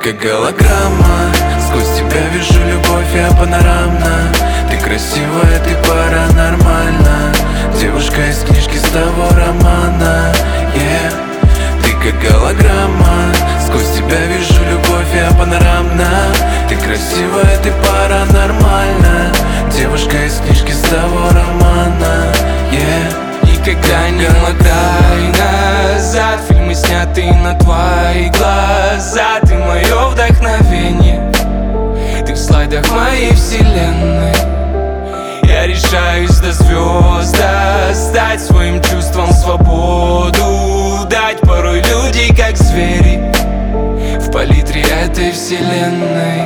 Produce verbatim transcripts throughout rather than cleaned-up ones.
как голограмма, сквозь тебя вижу любовь, я панорамна. Ты красивая, ты паранормальна, девушка из книжки с того романа, yeah. Ты как голограмма, сквозь тебя вижу любовь, я панорамна. Ты красивая, ты паранормальна, девушка из книжки с того романа, yeah. Никогда не мотай назад, фильмы сняты на твои глаза. Ты мое вдохновение, ты в слайдах моей вселенной. Я решаюсь до звезд достать, своим чувствам свободу дать. Порой люди как звери в палитре этой вселенной.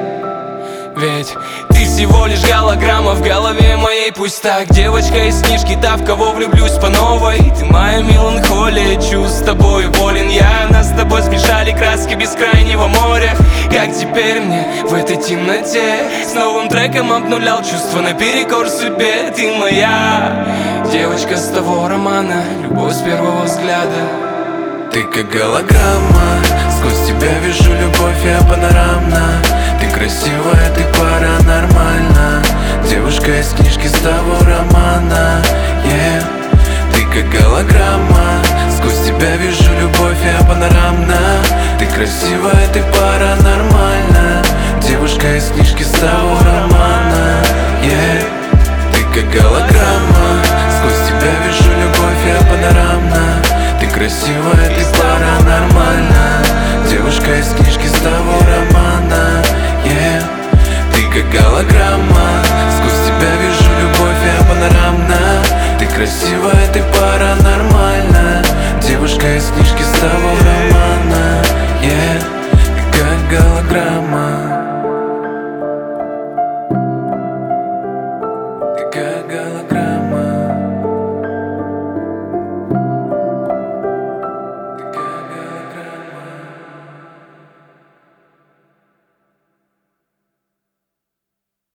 Ведь ты всего лишь голограмма в голове моей, пусть так. Девочка из книжки, та, в кого влюблюсь по новой. Ты моя меланхолия, чувств с тобой болен я. Нас с тобой смешали краски бескрайнего моря. Как теперь мне в этой темноте с новым треком обнулял чувства наперекор судьбе. Ты моя девочка с того романа, любовь с первого взгляда. Ты как голограмма, сквозь тебя вижу любовь, я панорамна. Ты красивая, ты паранормальна, девушка из книжки с того романа, yeah. Ты как голограмма, сквозь тебя вижу любовь, я панорамна. Ты красивая, ты паранормальна, девушка из книжки с того романа, yeah. Ты как голограмма, сквозь тебя вижу любовь, я панорамна. Ты красивая, ты паранормальна, девушка из книжки с того романа, yeah. Ты как голограмма, сквозь тебя вижу любовь, я панорамна. Ты красивая, ты паранормальна, девушка из книжки с того романа, yeah. Ты как голограмма, ты как голограмма.